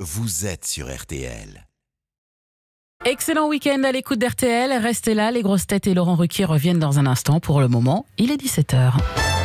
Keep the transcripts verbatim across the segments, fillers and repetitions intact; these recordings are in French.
vous êtes sur R T L. Excellent week-end à l'écoute d'R T L. Restez là, les grosses têtes et Laurent Ruquier reviennent dans un instant. Pour le moment, il est dix-sept heures.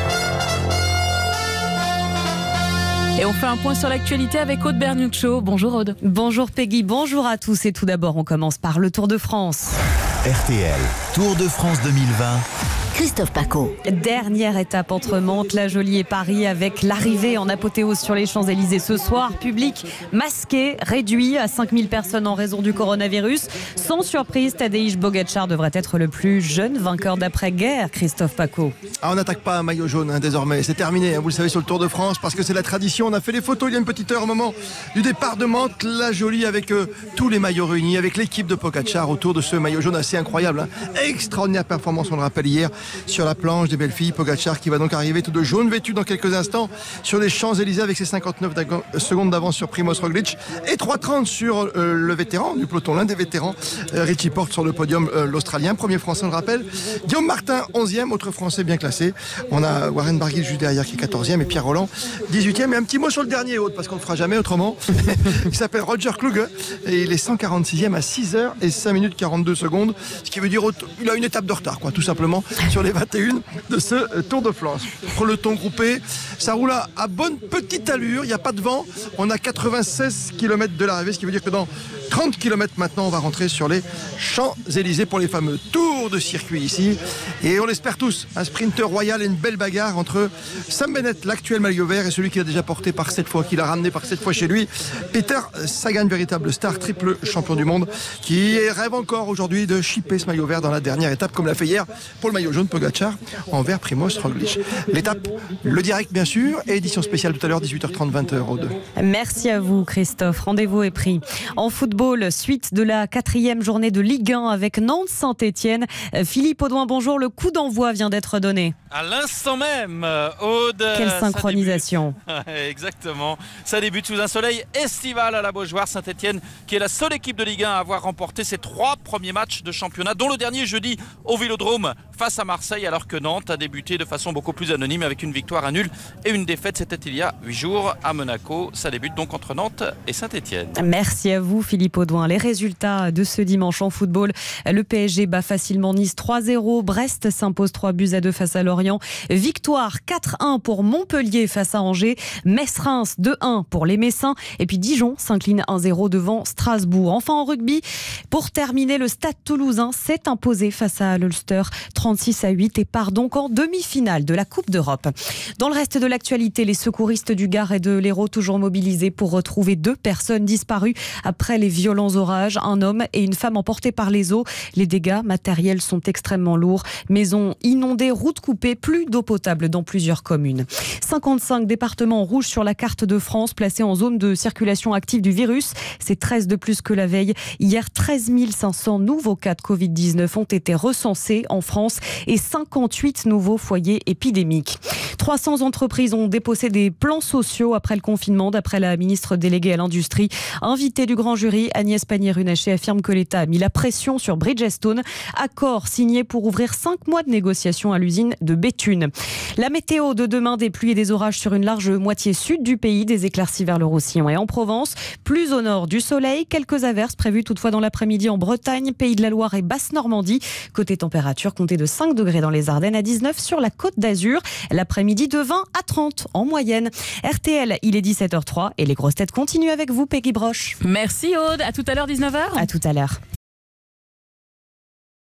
Et on fait un point sur l'actualité avec Aude Bernuccio. Bonjour Aude. Bonjour Peggy, bonjour à tous. Et tout d'abord, on commence par le Tour de France. R T L, Tour de France deux mille vingt. Christophe Paco. Dernière étape entre Mantes, La Jolie et Paris avec l'arrivée en apothéose sur les Champs-Élysées ce soir. Public masqué, réduit à cinq mille personnes en raison du coronavirus. Sans surprise, Tadej Pogačar devrait être le plus jeune vainqueur d'après-guerre, Christophe Paco. Ah, on n'attaque pas un maillot jaune hein, désormais, c'est terminé, hein, vous le savez sur le Tour de France, parce que c'est la tradition. On a fait les photos il y a une petite heure au moment du départ de Mantes, La Jolie avec euh, tous les maillots réunis, avec l'équipe de Pogačar autour de ce maillot jaune assez incroyable. Hein. Extraordinaire performance, on le rappelle hier, sur la planche des belles filles. Pogačar qui va donc arriver tout de jaune vêtu dans quelques instants sur les Champs-Élysées avec ses cinquante-neuf secondes d'avance sur Primož Roglič et trois trente sur euh, le vétéran du peloton, l'un des vétérans, euh, Richie Porte sur le podium, euh, l'Australien, premier Français on le rappelle. Guillaume Martin, onzième, autre Français bien classé. On a Warren Barguil juste derrière qui est quatorzième et Pierre Rolland, dix-huitième. Et un petit mot sur le dernier autre parce qu'on ne le fera jamais autrement. Il s'appelle Roger Kluge et il est cent quarante-sixième à six heures et cinq minutes quarante-deux secondes, ce qui veut dire qu'il a une étape de retard quoi, tout simplement sur les vingt et un de ce Tour de France. Peloton groupé, ça roule à, à bonne petite allure, il n'y a pas de vent, on a quatre-vingt-seize kilomètres de l'arrivée, ce qui veut dire que dans trente kilomètres maintenant on va rentrer sur les Champs-Élysées pour les fameux tours de circuit ici, et on l'espère tous, un sprinter royal et une belle bagarre entre Sam Bennett, l'actuel maillot vert, et celui qu'il a déjà porté par cette fois, qu'il a ramené par cette fois chez lui, Peter Sagan, véritable star, triple champion du monde, qui rêve encore aujourd'hui de chipper ce maillot vert dans la dernière étape, comme l'a fait hier pour le maillot jaune Pogačar envers Primož Roglič. L'étape, le direct bien sûr, et édition spéciale tout à l'heure, dix-huit heures trente, vingt heures au deux. Merci à vous Christophe, rendez-vous est pris. En football, suite de la quatrième journée de Ligue un avec Nantes-Saint-Etienne. Philippe Audouin, bonjour, le coup d'envoi vient d'être donné. À l'instant même, Aude. Quelle synchronisation. Exactement. Ça débute sous un soleil estival à la Beaujoire. Saint-Etienne, qui est la seule équipe de Ligue un à avoir remporté ses trois premiers matchs de championnat, dont le dernier jeudi au Vélodrome face à Marseille, alors que Nantes a débuté de façon beaucoup plus anonyme avec une victoire à nul et une défaite. C'était il y a huit jours à Monaco. Ça débute donc entre Nantes et Saint-Etienne. Merci à vous Philippe Audouin. Les résultats de ce dimanche en football. Le P S G bat facilement Nice trois zéro. Brest s'impose trois buts à deux face à Lorient. Victoire quatre un pour Montpellier face à Angers. Metz-Reims deux un pour les Messins. Et puis Dijon s'incline un zéro devant Strasbourg. Enfin en rugby, pour terminer, le Stade Toulousain s'est imposé face à l'Ulster trente-six à huit et part donc en demi-finale de la Coupe d'Europe. Dans le reste de l'actualité, les secouristes du Gard et de l'Hérault toujours mobilisés pour retrouver deux personnes disparues après les violents orages, un homme et une femme emportés par les eaux. Les dégâts matériels sont extrêmement lourds. Maisons inondées, routes coupées, plus d'eau potable dans plusieurs communes. cinquante-cinq départements rouges sur la carte de France, placés en zone de circulation active du virus. C'est treize de plus que la veille. Hier, treize mille cinq cents nouveaux cas de covid dix-neuf ont été recensés en France et cinquante-huit nouveaux foyers épidémiques. trois cents entreprises ont déposé des plans sociaux après le confinement, d'après la ministre déléguée à l'industrie. Invitée du grand jury, Agnès Pannier-Runacher affirme que l'État a mis la pression sur Bridgestone. Accord signé pour ouvrir cinq mois de négociations à l'usine de Béthune. La météo de demain, des pluies et des orages sur une large moitié sud du pays, des éclaircies vers le Roussillon et en Provence. Plus au nord, du soleil, quelques averses prévues toutefois dans l'après-midi en Bretagne, Pays de la Loire et Basse-Normandie. Côté température, comptez de cinq degrés dans les Ardennes, à dix-neuf sur la Côte d'Azur. L'après-midi de vingt à trente en moyenne. R T L, il est dix-sept heures zéro trois et les grosses têtes continuent avec vous, Peggy Broche. Merci Aude, à tout à l'heure dix-neuf heures. À tout à l'heure.